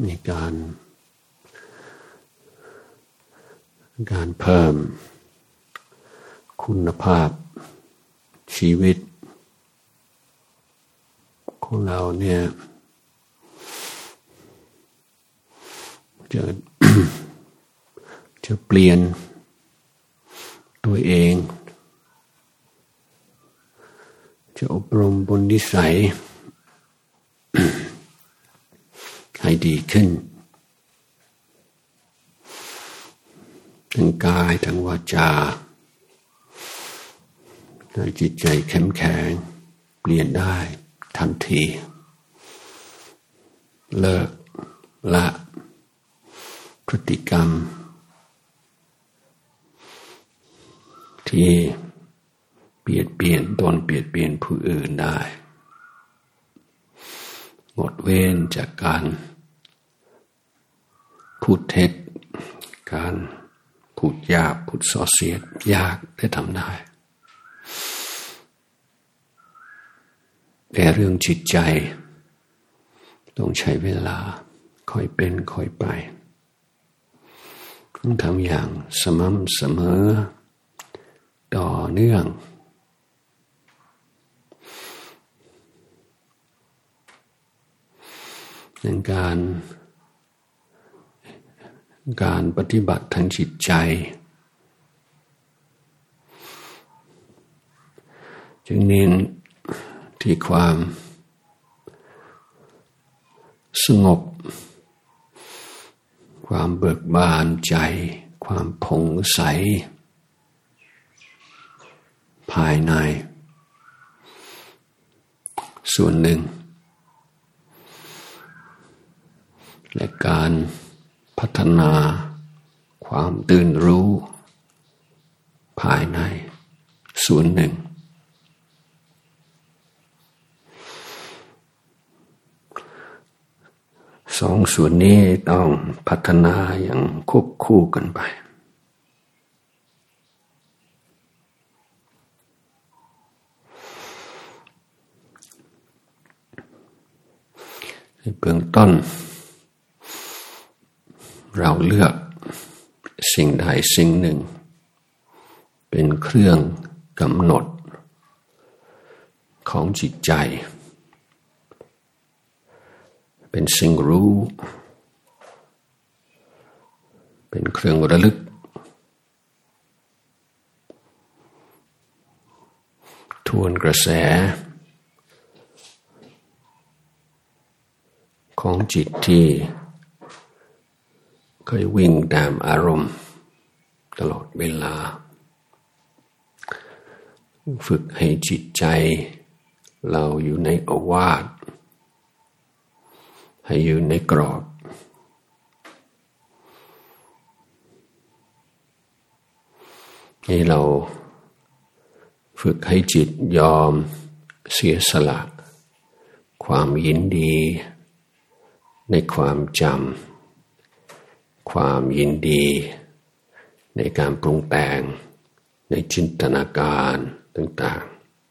ในการเพิ่มคุณภาพชีวิตของเราเนี่ยจะเปลี่ยนตัวเองจะอบรมบุญนิสัย ให้ดีขึ้นทั้งกายทั้งวาจาให้จิตใจเข้มแข็งเปลี่ยนได้ทันทีเลิกละพฤติกรรมที่เปลี่ยนตนเปลี่ยนผู้อื่นได้งดเว้นจากการพูดเท็จการพูดหยาบพูดส่อเสียดยากได้ทำได้แต่เรื่องจิตใจต้องใช้เวลาค่อยเป็นค่อยไปต้องทำอย่างสม่ำเสมอต่อเนื่องในการปฏิบัติทางจิตใจจึงเน้นที่ความสงบความเบิกบานใจความผ่องใสภายในส่วนหนึ่งและการพัฒนาความตื่นรู้ภายในส่วนหนึ่งสองส่วนนี้ต้องพัฒนาอย่างควบคู่กันไปในเบื้องต้นเราเลือกสิ่งใดสิ่งหนึ่งเป็นเครื่องกำหนดของจิตใจเป็นสิ่งรู้เป็นเครื่องระลึกทวนกระแสของจิตที่เคยวิ่งตามอารมณ์ตลอดเวลาฝึกให้จิตใจเราอยู่ในโอวาทให้อยู่ในกรอบให้เราฝึกให้จิตยอมเสียสละความยินดีในความจำความยินดีในการปรุงแต่งในจินตนาการต่าง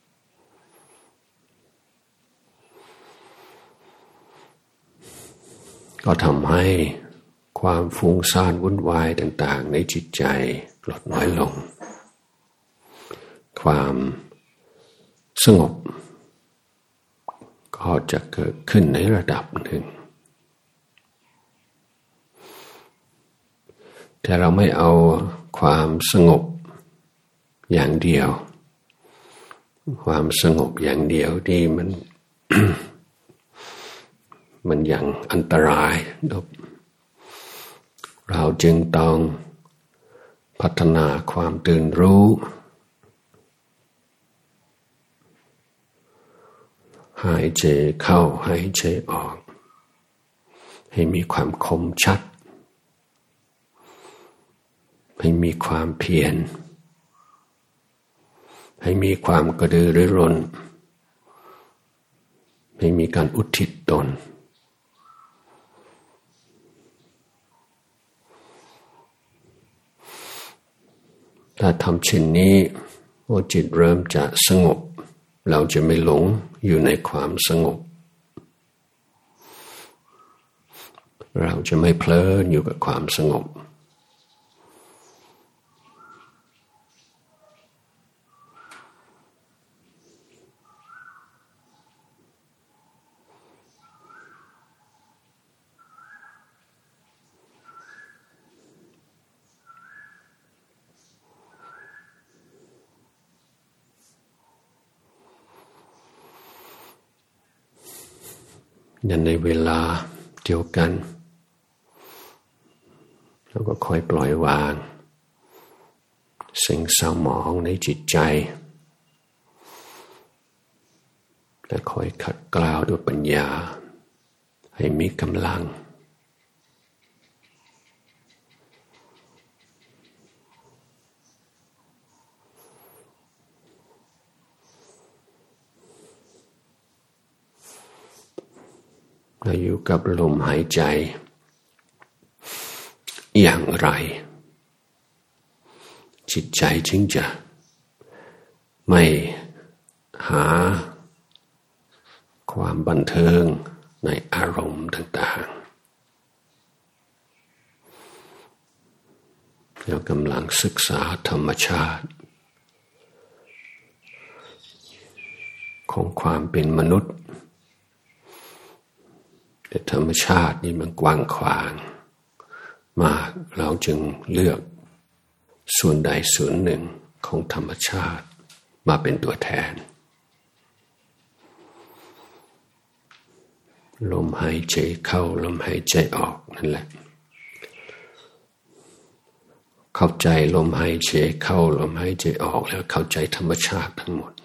ๆก็ทำให้ความฟุ้งซ่านวุ่นวายต่างๆในจิตใจลดน้อยลงความสงบก็จะเกิดขึ้นในระดับหนึ่งแต่เราไม่เอาความสงบอย่างเดียวความสงบอย่างเดียวที่มัน มันอย่างอันตรายเราจึงต้องพัฒนาความตื่นรู้หายใจเข้าหายใจออกให้มีความคมชัดให้มีความเพียรให้มีความกระตือรือร้นให้มีการอุทิศตนถ้าทำเช่นนี้เมื่อจิตเริ่มจะสงบเราจะไม่หลงอยู่ในความสงบเราจะไม่เพลินอยู่กับความสงบในเวลาเดียวกันเราก็ค่อยปล่อยวางสิ่งเศร้าหมองในจิตใจและค่อยขัดเกลาด้วยปัญญาให้มีกำลังเราอยู่กับลมหายใจอย่างไรจิตใจจึงจะไม่หาความบันเทิงในอารมณ์ต่างๆเรากำลังศึกษาธรรมชาติของความเป็นมนุษย์แต่ธรรมชาตินี่มันกว้างขวางมากเราจึงเลือกส่วนใดส่วนหนึ่งของธรรมชาติมาเป็นตัวแทนลมหายใจเข้าลมหายใจออกนั่นแหละเข้าใจลมหายใจเข้าลมหายใจออกแล้วเข้าใจธรรมชาติทั้งหมด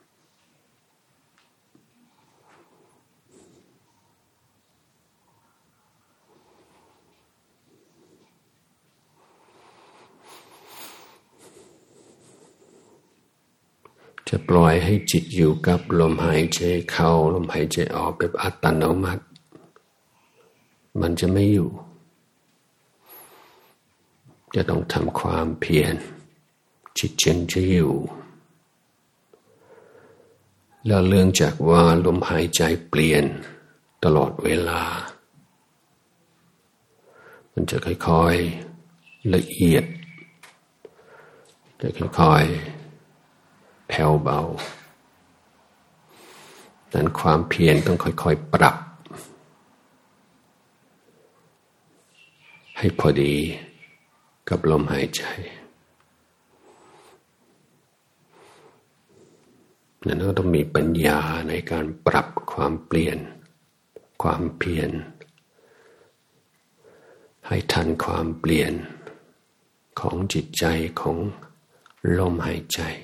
จะปล่อยให้จิตอยู่กับลมหายใจเข้าลมหายใจออกแบบอัตโนมัติมันจะไม่อยู่จะต้องทำความเพียรจิตจึงจะอยู่แล้วเรื่องจากว่าลมหายใจเปลี่ยนตลอดเวลามันจะค่อยๆละเอียดจะค่อยๆแผ่วเบานั้นความเพียรต้องค่อยๆปรับให้พอดีกับลมหายใจนั้นก็ต้องมีปัญญาในการปรับความเปลี่ยนความเพียรให้ทันความเปลี่ยนของจิตใจของลมหายใจ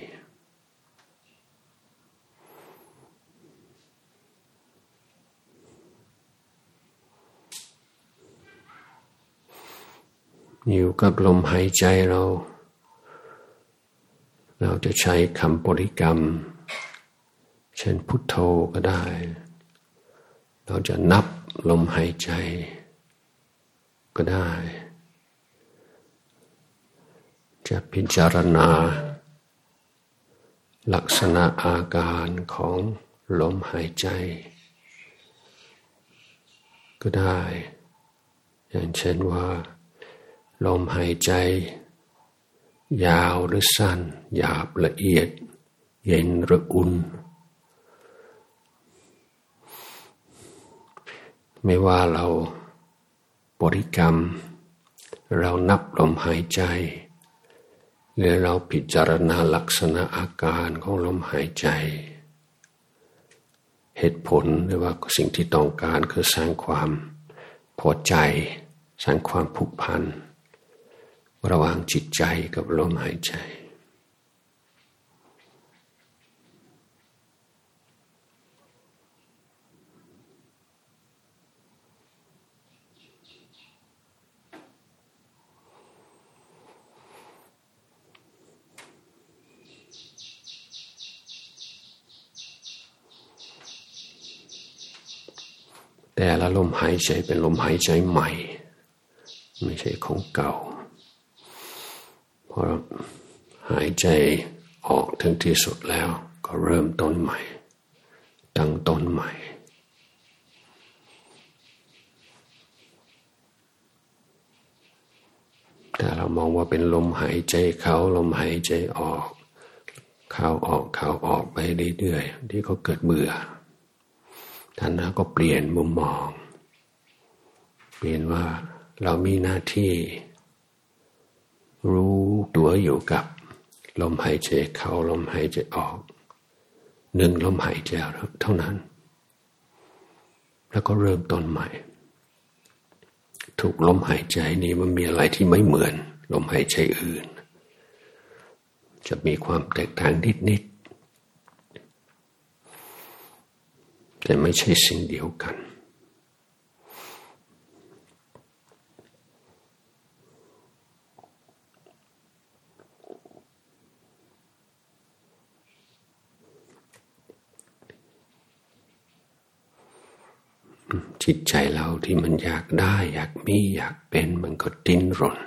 อยู่กับลมหายใจเราจะใช้คำบริกรรมเช่นพุทโธก็ได้เราจะนับลมหายใจก็ได้จะพิจารณาลักษณะอาการของลมหายใจก็ได้อย่างเช่นว่าลมหายใจยาวหรือสั้นหยาบละเอียดเย็นหรืออุ่นไม่ว่าเราบริกรรมเรานับลมหายใจหรือเราพิจารณาลักษณะอาการของลมหายใจเหตุผลหรือว่าสิ่งที่ต้องการคือสร้างความพอใจสร้างความผูกพันระหว่างจิตใจกับลมหายใจแต่ละลมหายใจเป็นลมหายใจใหม่ไม่ใช่ของเก่าพอหายใจออกถึงที่สุดแล้วก็เริ่มต้นใหม่ตั้งต้นใหม่แต่เรามองว่าเป็นลมหายใจเข้าลมหายใจออกเข้าออกเข้าออกไปเรื่อยๆที่ก็เกิดเบื่อท่านก็เปลี่ยนมุมมองเปลี่ยนว่าเรามีหน้าที่รู้ตัวอยู่กับลมหายใจเข้าลมหายใจออกหนึ่งลมหายใจเท่านั้นแล้วก็เริ่มต้นใหม่ทุกลมหายใจนี้มันมีอะไรที่ไม่เหมือนลมหายใจอื่นจะมีความแตกต่างนิดๆแต่ไม่ใช่สิ่งเดียวกันจิตใจเราที่มันอยากได้อยากมีอยากเป็นมันก็ดิ้นรน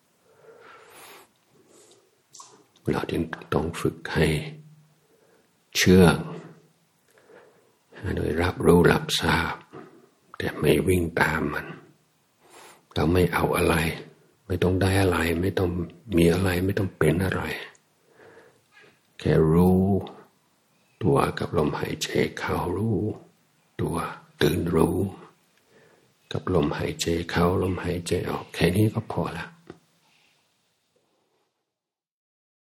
เราจึงต้องฝึกให้เชื่องโดยรับรู้รับทราบแต่ไม่วิ่งตามมันเราไม่เอาอะไรไม่ต้องได้อะไรไม่ต้องมีอะไรไม่ต้องเป็นอะไรแค่รู้ตัวกับลมหายใจเข้ารู้ตัวตื่นรู้กับลมหายใจเข้าลมหายใจออกแค่นี้ก็พอละ